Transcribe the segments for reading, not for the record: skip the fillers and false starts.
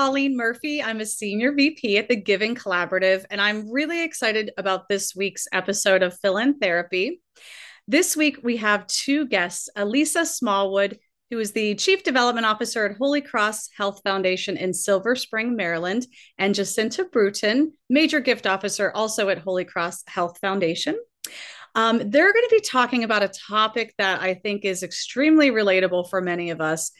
Colleen Murphy. I'm a senior VP at the Giving Collaborative, and I'm really excited about this week's episode of Philanthropy. This week, we have two guests, Elisa Smallwood, who is the Chief Development Officer at Holy Cross Health Foundation in Silver Spring, Maryland, and Jacinta Bruton, Major Gift Officer also at Holy Cross Health Foundation. They're going to be talking about a topic that I think is extremely relatable for many of us.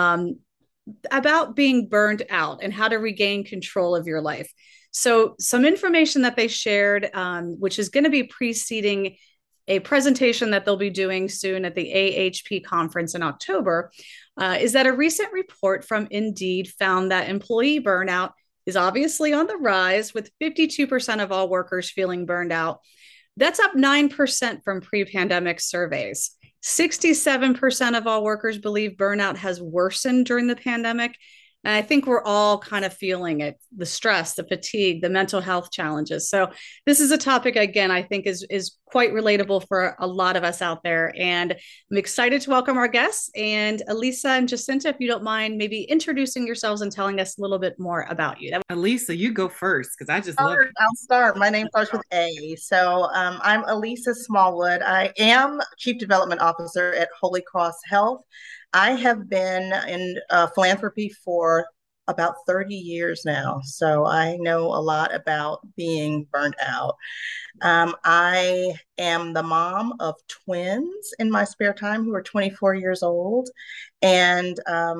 About being burned out and how to regain control of your life. So, some information that they shared, which is going to be preceding a presentation that they'll be doing soon at the AHP conference in October, is that a recent report from Indeed found that employee burnout is obviously on the rise, with 52% of all workers feeling burned out. That's up 9% from pre-pandemic surveys. 67% of all workers believe burnout has worsened during the pandemic. And I think we're all kind of feeling it, the stress, the fatigue, the mental health challenges. So this is a topic, again, I think is quite relatable for a lot of us out there. And I'm excited to welcome our guests. And Elisa and Jacinta, if you don't mind, maybe introducing yourselves and telling us a little bit more about you. Elisa, you go first because I just love it. I'll start. My name starts with A. So I'm Elisa Smallwood. I am Chief Development Officer at Holy Cross Health. I have been in philanthropy for about 30 years now. So I know a lot about being burnt out. I am the mom of twins in my spare time who are 24 years old and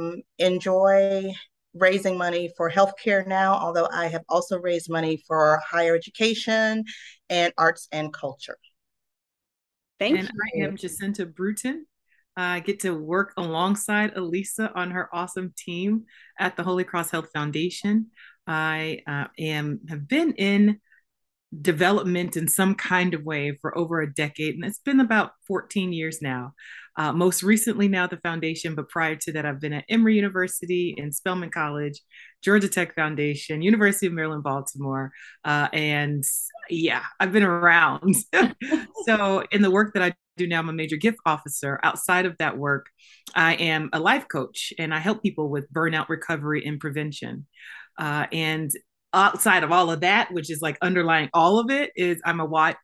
enjoy raising money for healthcare now, although I have also raised money for higher education and arts and culture. Thank and you. I am Jacinta Bruton. I get to work alongside Elisa on her awesome team at the Holy Cross Health Foundation. I have been in development in some kind of way for over a decade, and it's been about 14 years now. Most recently now the foundation, but prior to that I've been at Emory University and Spelman College, Georgia Tech Foundation, University of Maryland, Baltimore, and yeah, I've been around. So in the work that I do now, I'm a major gift officer. Outside of that work, I am a life coach and I help people with burnout recovery and prevention. And outside of all of that, which is like underlying all of it, is I'm a wife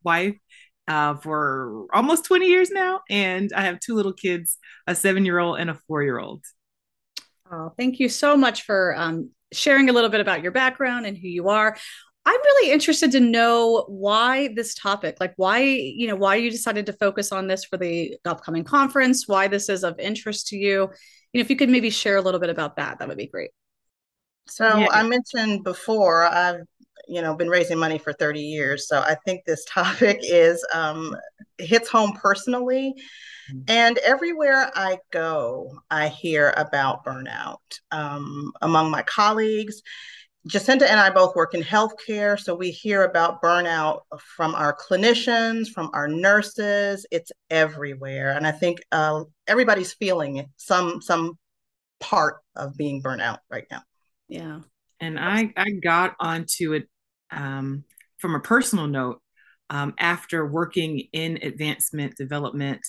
for almost 20 years now. And I have two little kids, a 7-year-old and a 4-year-old. Oh, thank you so much for sharing a little bit about your background and who you are. I'm really interested to know why this topic, like why you decided to focus on this for the upcoming conference, why this is of interest to you. If you could maybe share a little bit about that, that would be great. So Yeah. I mentioned before, I've been raising money for 30 years. So I think this topic is hits home personally. And everywhere I go, I hear about burnout among my colleagues. Jacinta and I both work in healthcare, so we hear about burnout from our clinicians, from our nurses. It's everywhere, and I think everybody's feeling some part of being burnout right now. Yeah. And I got onto it from a personal note after working in advancement development.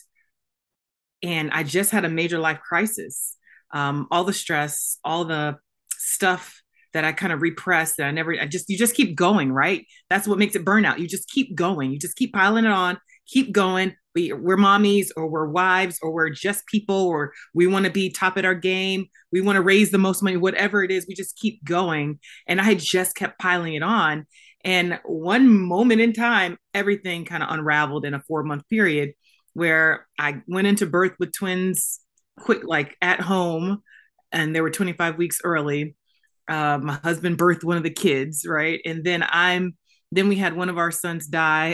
And I just had a major life crisis. All the stress, all the stuff that I kind of repressed that you just keep going, right? That's what makes it burnout. You just keep going. You just keep piling it on, keep going. We're mommies or we're wives or we're just people or we want to be top at our game. We want to raise the most money, whatever it is. We just keep going. And I just kept piling it on. And one moment in time, everything kind of unraveled in a 4-month period where I went into birth with twins quick, like at home, and they were 25 weeks early. My husband birthed one of the kids, right? And then we had one of our sons die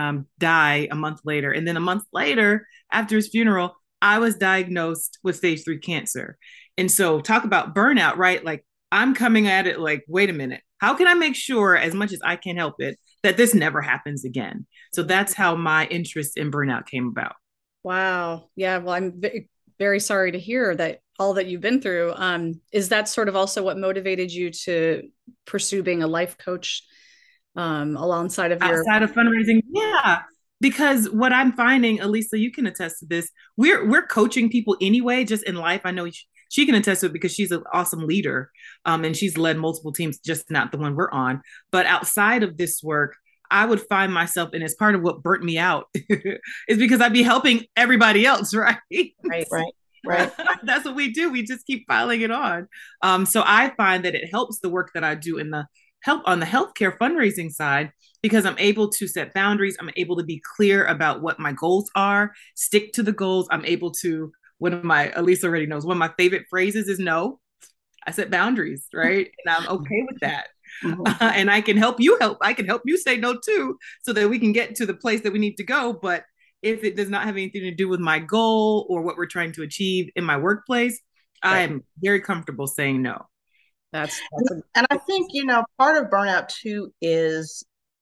a month later. And then a month later, after his funeral, I was diagnosed with stage 3 cancer. And so talk about burnout, right? Like I'm coming at it like, wait a minute, how can I make sure as much as I can help it that this never happens again? So that's how my interest in burnout came about. Wow. Yeah. Well, I'm very sorry to hear that all that you've been through. Is that sort of also what motivated you to pursue being a life coach alongside of your outside of fundraising? Yeah, because what I'm finding, Elisa, you can attest to this. We're coaching people anyway, just in life. I know she can attest to it because she's an awesome leader, and she's led multiple teams, just not the one we're on. But outside of this work, I would find myself, and as part of what burnt me out is because I'd be helping everybody else, right? Right. That's what we do. We just keep piling it on. So I find that it helps the work that I do in the help on the healthcare fundraising side, because I'm able to set boundaries. I'm able to be clear about what my goals are, stick to the goals. I'm able to, one of my, Elisa already knows, one of my favorite phrases is no. I set boundaries, right? And I'm okay with that. And I can help you I can help you say no too, so that we can get to the place that we need to go. But if it does not have anything to do with my goal or what we're trying to achieve in my workplace, I am very comfortable saying no. And I think, part of burnout too is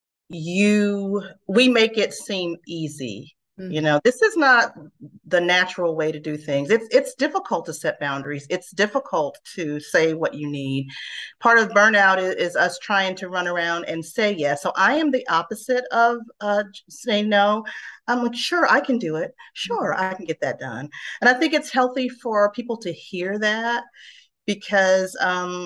we make it seem easy. This is not the natural way to do things. It's difficult to set boundaries. It's difficult to say what you need. Part of burnout is us trying to run around and say yes. So I am the opposite of saying no. I'm like, sure, I can do it. Sure, I can get that done. And I think it's healthy for people to hear that, because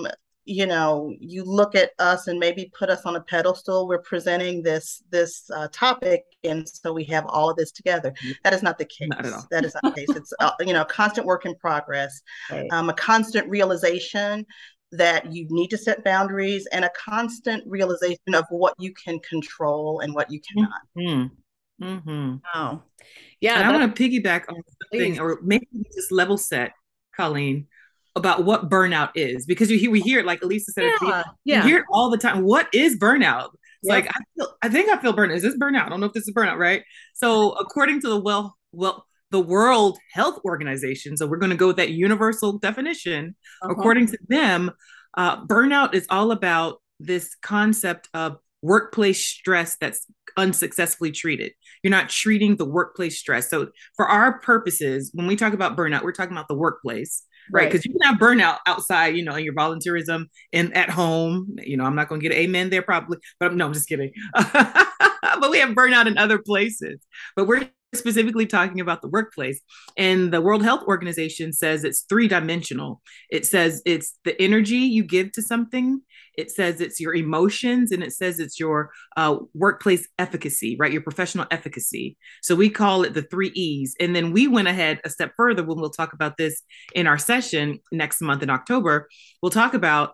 you look at us and maybe put us on a pedestal. We're presenting this topic, and so we have all of this together. That is not the case. Not at all. That is not the case. It's constant work in progress, a constant realization that you need to set boundaries, and a constant realization of what you can control and what you cannot. Wow. Yeah. And I want to piggyback on something, or maybe just level set, Colleen, about what burnout is, because we hear it, like Elisa said, you hear it all the time. What is burnout? It's like, I think I feel burnout. Is this burnout? I don't know if this is burnout, right? So according to the World Health Organization, so we're going to go with that universal definition. According to them, burnout is all about this concept of workplace stress that's unsuccessfully treated. You're not treating the workplace stress. So for our purposes, when we talk about burnout, we're talking about the workplace. Right. Because you can have burnout outside, in your volunteerism and at home. I'm not going to get an amen there probably, but no, I'm just kidding. But we have burnout in other places. But we're specifically talking about the workplace. And the World Health Organization says it's 3-dimensional. It says it's the energy you give to something. It says it's your emotions, and it says it's your workplace efficacy, right? Your professional efficacy. So we call it the 3 E's. And then we went ahead a step further when we'll talk about this in our session next month in October. We'll talk about,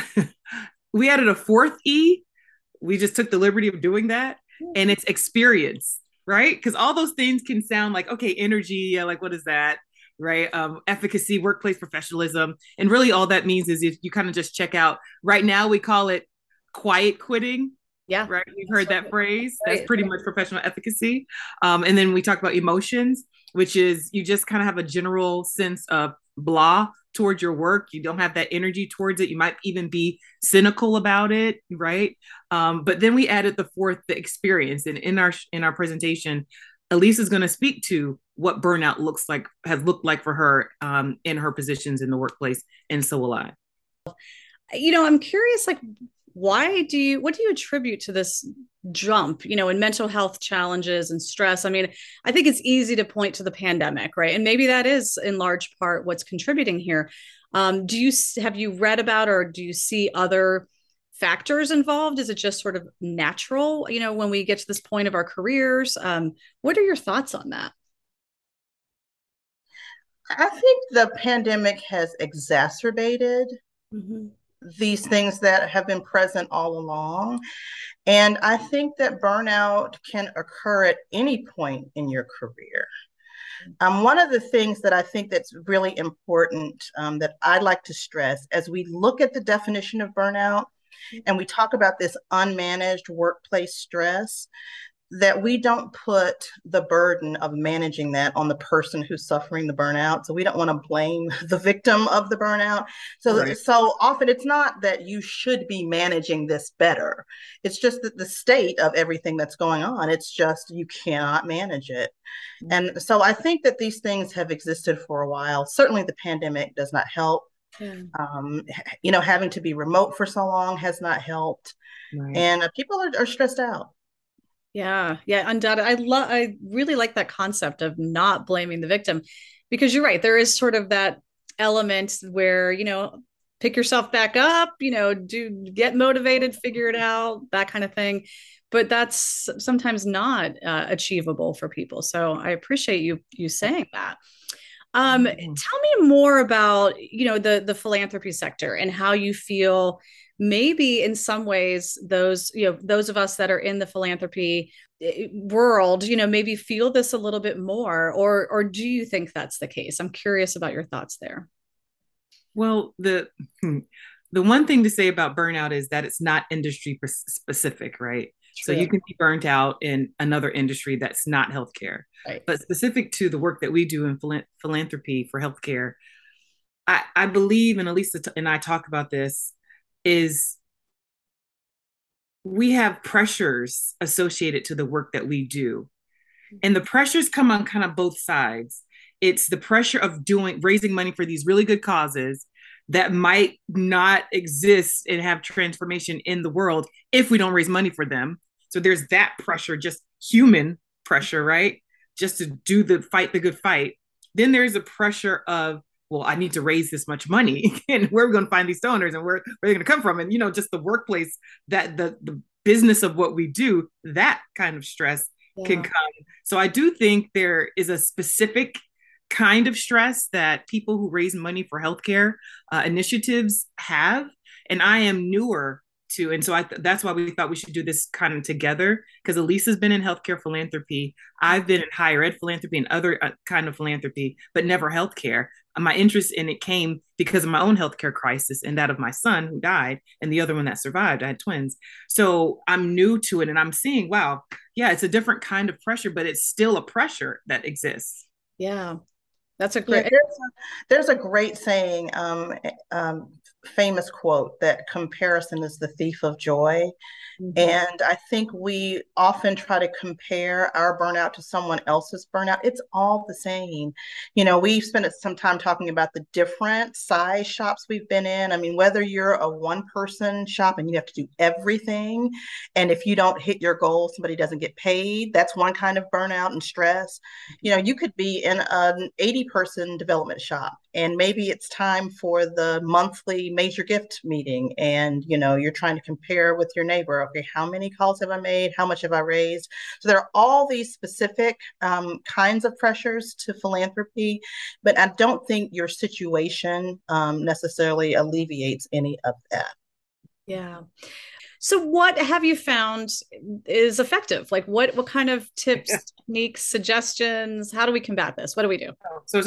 we added a 4th E. We just took the liberty of doing that. And it's experience, right? Because all those things can sound like, okay, energy, yeah, like what is that? Right? Efficacy, workplace professionalism. And really all that means is if you kind of just check out, right now we call it quiet quitting. Yeah. Right. You've heard that phrase. That's pretty much professional efficacy. And then we talk about emotions, which is you just kind of have a general sense of blah towards your work. You don't have that energy towards it. You might even be cynical about it. Right. But then we added the 4th, the experience. And in our presentation, Elisa is going to speak to what burnout has looked like for her in her positions in the workplace, and so will I. I'm curious, like, what do you attribute to this jump, in mental health challenges and stress? I mean, I think it's easy to point to the pandemic, right? And maybe that is in large part what's contributing here. Have you read about, or do you see other factors involved? Is it just sort of natural, when we get to this point of our careers? What are your thoughts on that? I think the pandemic has exacerbated these things that have been present all along. And I think that burnout can occur at any point in your career. One of the things that I think that's really important that I'd like to stress as we look at the definition of burnout, and we talk about this unmanaged workplace stress, that we don't put the burden of managing that on the person who's suffering the burnout. So we don't want to blame the victim of the burnout. So often it's not that you should be managing this better. It's just that the state of everything that's going on, it's just you cannot manage it. And so I think that these things have existed for a while. Certainly the pandemic does not help. Having to be remote for so long has not helped. And people are stressed out. Yeah, undoubtedly. I really like that concept of not blaming the victim, because you're right. There is sort of that element where, pick yourself back up, get motivated, figure it out, that kind of thing. But that's sometimes not achievable for people. So I appreciate you saying that. Tell me more about, the philanthropy sector and how you feel maybe in some ways those of us that are in the philanthropy world, maybe feel this a little bit more, or do you think that's the case? I'm curious about your thoughts there. Well, the one thing to say about burnout is that it's not industry specific, right? True. So you can be burnt out in another industry that's not healthcare. Right. But specific to the work that we do in philanthropy for healthcare, I believe, and Elisa and I talk about this, is we have pressures associated to the work that we do. And the pressures come on kind of both sides. It's the pressure of raising money for these really good causes that might not exist and have transformation in the world if we don't raise money for them. So there's that pressure, just human pressure, right? Just to fight the good fight. Then there's a pressure of, well, I need to raise this much money, and where are we going to find these donors, and where are they going to come from? And, just the workplace, that the business of what we do, that kind of stress can come. So I do think there is a specific kind of stress that people who raise money for healthcare initiatives have. And I am newer to, and so that's why we thought we should do this kind of together, because Elisa's been in healthcare philanthropy. I've been in higher ed philanthropy and other kind of philanthropy, but never healthcare. My interest in it came because of my own healthcare crisis and that of my son who died, and the other one that survived. I had twins. So I'm new to it, and I'm seeing, wow, yeah, it's a different kind of pressure, but it's still a pressure that exists. Yeah, that's a great. There's a great saying, famous quote, that comparison is the thief of joy. Mm-hmm. And I think we often try to compare our burnout to someone else's burnout. It's all the same. We've spent some time talking about the different size shops we've been in. I mean, whether you're a one-person shop and you have to do everything, and if you don't hit your goal, somebody doesn't get paid, that's one kind of burnout and stress. You could be in an 80-person development shop, and maybe it's time for the monthly major gift meeting, and you're trying to compare with your neighbor. Okay, how many calls have I made? How much have I raised? So there are all these specific kinds of pressures to philanthropy, but I don't think your situation necessarily alleviates any of that. Yeah. So what have you found is effective? Like what kind of tips, techniques, suggestions? How do we combat this? What do we do? So.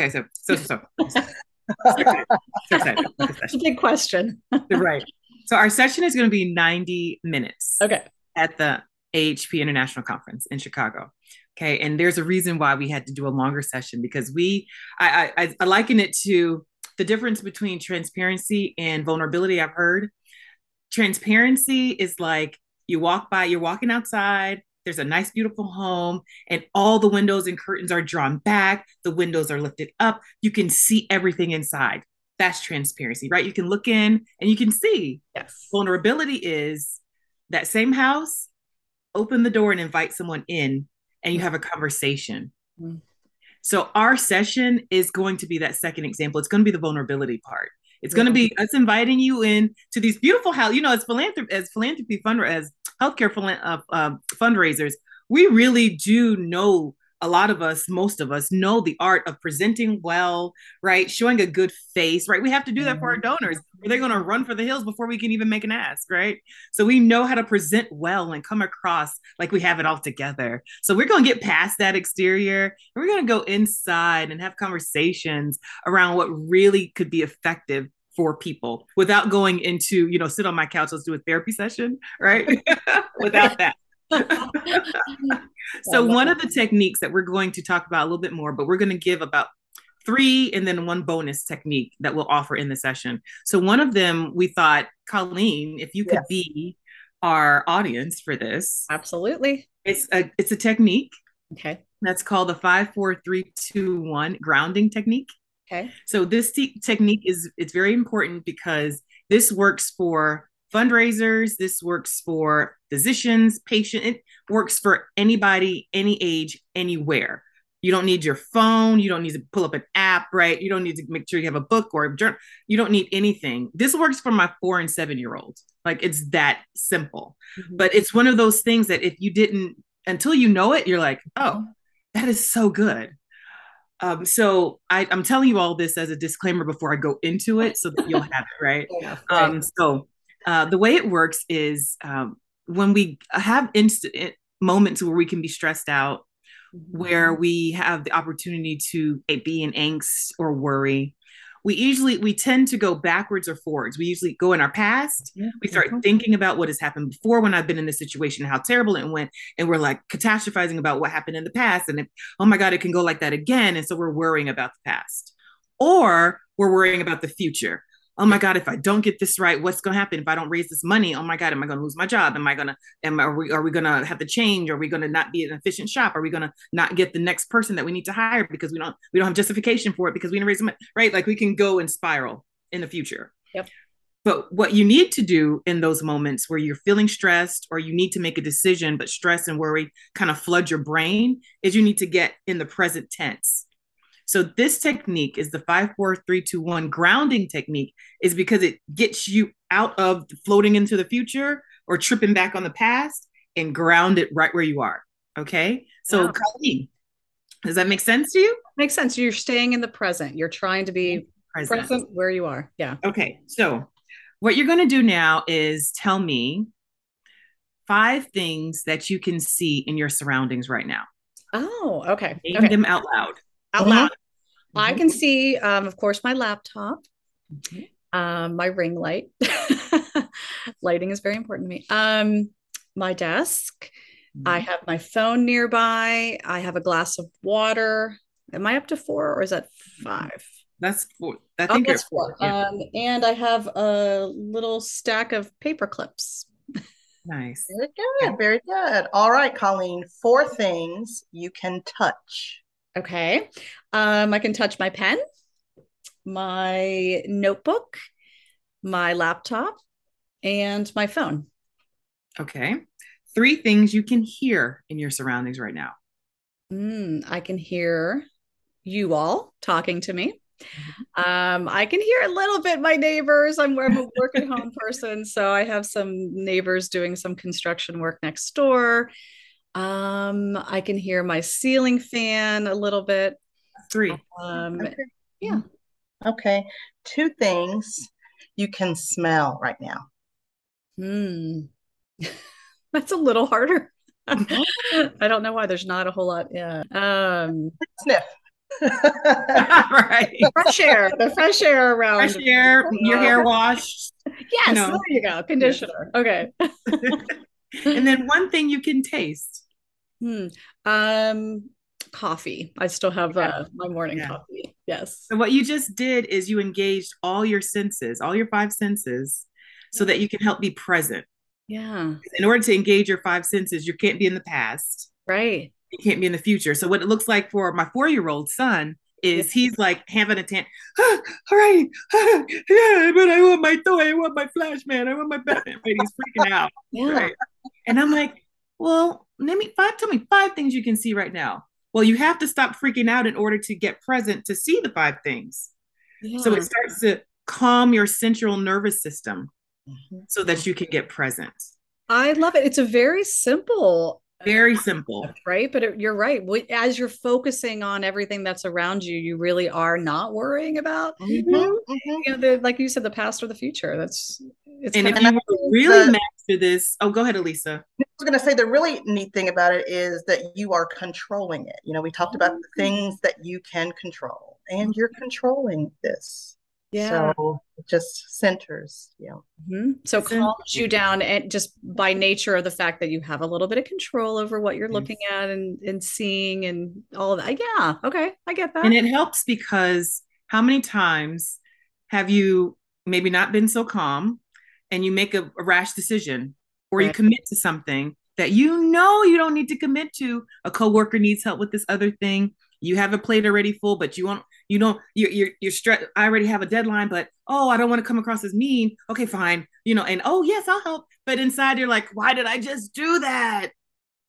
It's a big question. Right. So our session is going to be 90 minutes. Okay. At the AHP International Conference in Chicago. Okay. And there's a reason why we had to do a longer session, because I liken it to the difference between transparency and vulnerability. I've heard transparency is like you're walking outside, there's a nice, beautiful home, and all the windows and curtains are drawn back. The windows are lifted up. You can see everything inside. That's transparency, right? You can look in and you can see. Yes. Vulnerability is that same house, open the door and invite someone in, and you have a conversation. Mm-hmm. So our session is going to be that second example. It's going to be the vulnerability part. It's going to be us inviting you in to these beautiful houses. As philanthropy as healthcare fundraisers, we really do know, a lot of us, most of us know the art of presenting well, right? Showing a good face, right? We have to do that for our donors, or they're going to run for the hills before we can even make an ask, right? So we know how to present well and come across like we have it all together. So we're going to get past that exterior, and we're going to go inside and have conversations around what really could be effective for people without going into, sit on my couch, let's do a therapy session, right? Without that. So one of the techniques that we're going to talk about a little bit more, but we're going to give about 3 and then one bonus technique that we'll offer in the session. So one of them, we thought, Colleen, if you could be our audience for this. Absolutely. It's a technique. Okay. That's called the 5, 4, 3, 2, 1 grounding technique. Okay. So this technique it's very important because this works for fundraisers. This works for physicians, patients. It works for anybody, any age, anywhere. You don't need your phone. You don't need to pull up an app, right? You don't need to make sure you have a book or a journal. You don't need anything. This works for my 4 and 7-year-olds. Like, it's that simple. Mhm. But it's one of those things that if you didn't, until you know it, you're like, oh, that is so good. So I'm telling you all this as a disclaimer before I go into it so that you'll have it, right? Yeah, right. The way it works is when we have moments where we can be stressed out, where we have the opportunity to be in angst or worry, we tend to go backwards or forwards. We usually go in our past. We start thinking about what has happened before when I've been in this situation, how terrible it went, and we're like catastrophizing about what happened in the past, and if, oh my God, it can go like that again, and so we're worrying about the past, or we're worrying about the future. Oh my God, if I don't get this right, what's going to happen if I don't raise this money? Oh my God, am I going to lose my job? Are we going to have to change? Are we going to not be an efficient shop? Are we going to not get the next person that we need to hire because we don't have justification for it because we didn't raise money, right? Like, we can go and spiral in the future. Yep. But what you need to do in those moments where you're feeling stressed or you need to make a decision, but stress and worry kind of flood your brain, is you need to get in the present tense. So this technique is the 5, 4, 3, 2, 1 grounding technique, is because it gets you out of floating into the future or tripping back on the past and ground it right where you are. Okay. So Wow. Colleen, does that make sense to you? Makes sense. You're staying in the present. You're trying to be present where you are. Yeah. Okay. So what you're going to do now is tell me 5 things that you can see in your surroundings right now. Oh, okay. Name them out loud. Out loud. I can see, of course, my laptop, my ring light. Lighting is very important to me. My desk. I have my phone nearby. I have a glass of water. Am I up to 4 or is that 5? That's 4. I think it's 4. Yeah. And I have a little stack of paper clips. Nice. Very good. Very good. All right, Colleen, 4 things you can touch. Okay. I can touch my pen, my notebook, my laptop, and my phone. Okay. 3 things you can hear in your surroundings right now. I can hear you all talking to me. I can hear a little bit my neighbors. I'm a work at home person, so I have some neighbors doing some construction work next door. I can hear my ceiling fan a little bit. 3. Okay. Yeah. Okay. 2 things you can smell right now. That's a little harder. I don't know why there's not a whole lot. Yeah. Sniff. Right. The fresh air around. Fresh air, your hair washed. Yes, there you go. Conditioner. Yes. Okay. And then 1 thing you can taste. Coffee. I still have my morning coffee. Yes. So what you just did is you engaged all your senses, all your 5 senses, so that you can help be present. Yeah. In order to engage your 5 senses, you can't be in the past. Right. You can't be in the future. So what it looks like for my 4-year-old son is he's like having a all right, yeah, but I want my toy, I want my Flash Man, I want my Batman. Right? He's freaking out. Yeah. Right? And I'm like, well, tell me 5 things you can see right now. Well, you have to stop freaking out in order to get present to see the 5 things. Yeah. So it starts to calm your central nervous system so that you can get present. I love it. It's a very simple, right? But you're right. As you're focusing on everything that's around you, you really are not worrying about, like you said, the past or the future. And if you really master this, go ahead, Elisa. I was going to say the really neat thing about it is that you are controlling it. We talked about the things that you can control, and you're controlling this. Yeah. So it just centers, So calms you down, and just by nature of the fact that you have a little bit of control over what you're looking at and seeing and all of that. Yeah. Okay. I get that. And it helps because how many times have you maybe not been so calm and you make a rash decision or you commit to something that you don't need to commit to? A coworker needs help with this other thing. You have a plate already full, but you're stressed. I already have a deadline, but I don't want to come across as mean. Okay, fine. And yes, I'll help. But inside you're like, why did I just do that?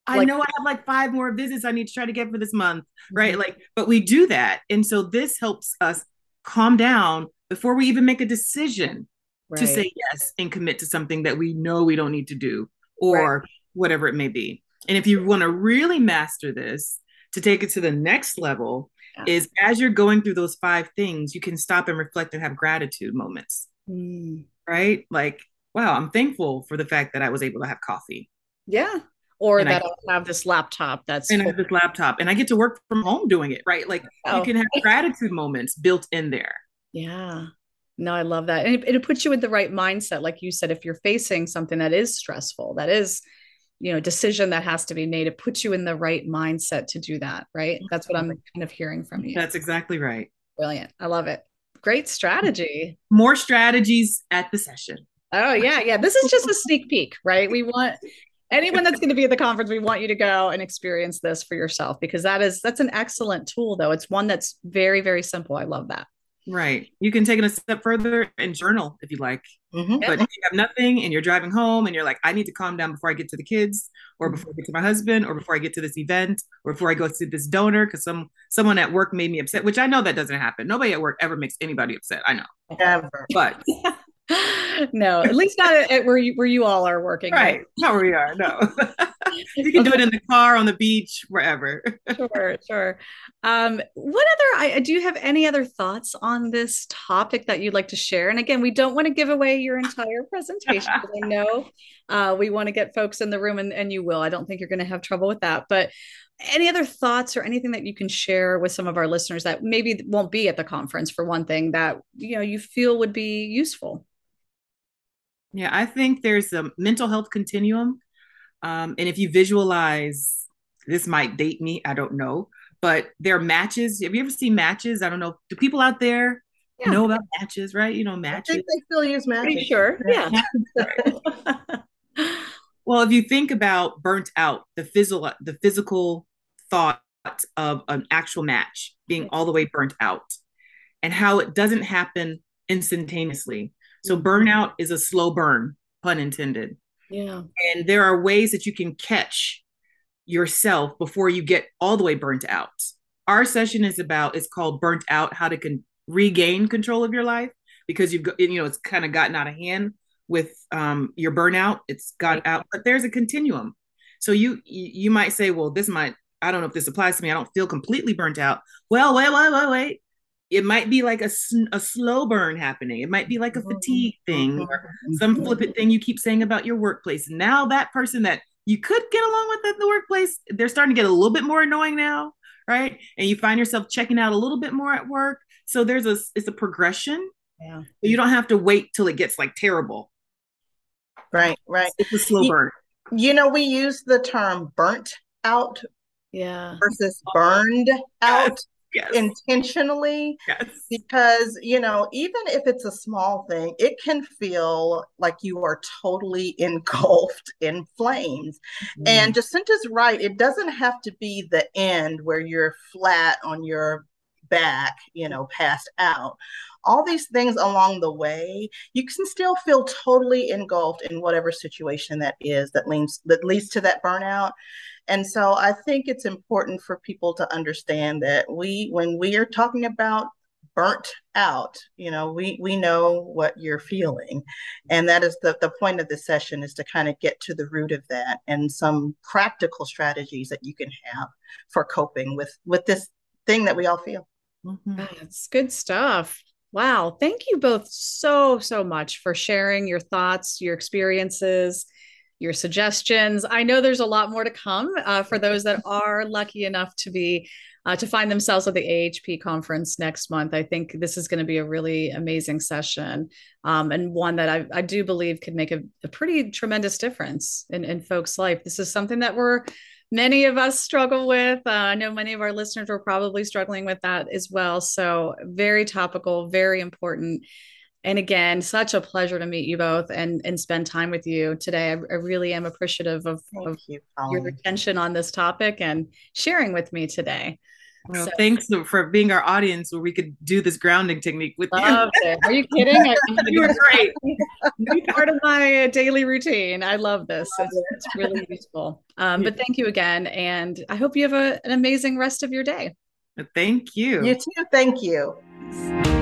I know I have like 5 more visits I need to try to get for this month, right? Mm-hmm. Like, but we do that. And so this helps us calm down before we even make a decision to say yes and commit to something that we know we don't need to do or whatever it may be. And if you want to really master this, to take it to the next level, is as you're going through those 5 things, you can stop and reflect and have gratitude moments, right? Like, wow, I'm thankful for the fact that I was able to have coffee. Yeah. Or and that I have this laptop and I have this laptop and I get to work from home doing it, right? Like you can have gratitude moments built in there. Yeah. No, I love that. And it puts you in the right mindset. Like you said, if you're facing something that is stressful, that is, decision that has to be made, it puts you in the right mindset to do that, right? That's what I'm kind of hearing from you. That's exactly right. Brilliant. I love it. Great strategy. More strategies at the session. Oh, yeah. Yeah. This is just a sneak peek, right? We want anyone that's going to be at the conference, we want you to go and experience this for yourself, because that's an excellent tool, though. It's one that's very, very simple. I love that. Right. You can take it a step further and journal if you like. Mm-hmm. But if you have nothing and you're driving home and you're like, I need to calm down before I get to the kids, or before I get to my husband, or before I get to this event, or before I go see this donor because someone at work made me upset, which I know that doesn't happen. Nobody at work ever makes anybody upset. I know. Ever. But no, at least not at where you all are working. Right. Not where we are. No. You can do it in the car, on the beach, wherever. Sure. Do you have any other thoughts on this topic that you'd like to share? And again, we don't want to give away your entire presentation, because I know we want to get folks in the room, and you will. I don't think you're going to have trouble with that. But any other thoughts or anything that you can share with some of our listeners that maybe won't be at the conference, for one thing, that you feel would be useful? Yeah, I think there's a mental health continuum. And if you visualize, this might date me, I don't know, but there are matches. Have you ever seen matches? I don't know. Do people out there know about matches, right? Matches. I think they still use matches. Pretty sure. Yeah. Well, if you think about burnt out, the physical thought of an actual match being all the way burnt out, and how it doesn't happen instantaneously. So burnout is a slow burn, pun intended. Yeah. And there are ways that you can catch yourself before you get all the way burnt out. Our session is called Burnt Out, how to regain control of your life, because it's kind of gotten out of hand with your burnout. It's got out, but there's a continuum. So you might say, well, I don't know if this applies to me. I don't feel completely burnt out. Well, wait. It might be like a slow burn happening. It might be like a fatigue thing, or some flippant thing you keep saying about your workplace. Now that person that you could get along with at the workplace, they're starting to get a little bit more annoying now, right? And you find yourself checking out a little bit more at work. So it's a progression. Yeah. But you don't have to wait till it gets like terrible. Right. It's a slow burn. We use the term burnt out versus burned out. Yes. Intentionally. Yes. Because even if it's a small thing, it can feel like you are totally engulfed in flames. And Jacinta's right, it doesn't have to be the end where you're flat on your back, passed out. All these things along the way, you can still feel totally engulfed in whatever situation that is that leads to that burnout. And so I think it's important for people to understand that when we are talking about burnt out, we know what you're feeling. And that is the point of this session, is to kind of get to the root of that, and some practical strategies that you can have for coping with this thing that we all feel. That's good stuff. Wow. Thank you both so, so much for sharing your thoughts, your experiences, your suggestions. I know there's a lot more to come for those that are lucky enough to find themselves at the AHP conference next month. I think this is going to be a really amazing session, and one that I do believe could make a pretty tremendous difference in folks' life. This is something that many of us struggle with. I know many of our listeners are probably struggling with that as well. So very topical, very important. And again, such a pleasure to meet you both and spend time with you today. I really am appreciative of your attention on this topic and sharing with me today. Well, So thanks for being our audience where we could do this grounding technique with you. loved it. Are you kidding? You were great. New part of my daily routine. I love this. It's really useful. But thank you again. And I hope you have an amazing rest of your day. Thank you. You too. Thank you.